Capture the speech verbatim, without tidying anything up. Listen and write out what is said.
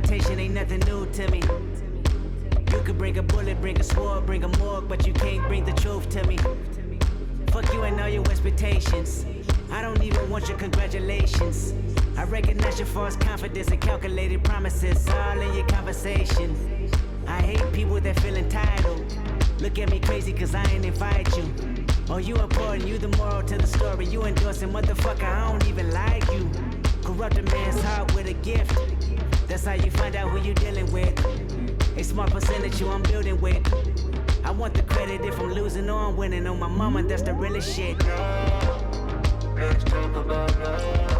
Confrontation ain't nothing new to me. You could bring a bullet, bring a sword, bring a morgue, but you can't bring the truth to me. Fuck you and all your expectations. I don't even want your congratulations. I recognize your false confidence and calculated promises all in your conversation. I hate people that feel entitled. Look at me crazy cause I ain't invite you. Oh, you important, you the moral to the story. You endorsing, motherfucker, I don't even like you. Corrupt a man's heart with a gift. That's how you find out who you dealing with. A small percentage you I'm building with. I want the credit if I'm losing or I'm winning. On my mama, that's the realest shit. Let's talk about love.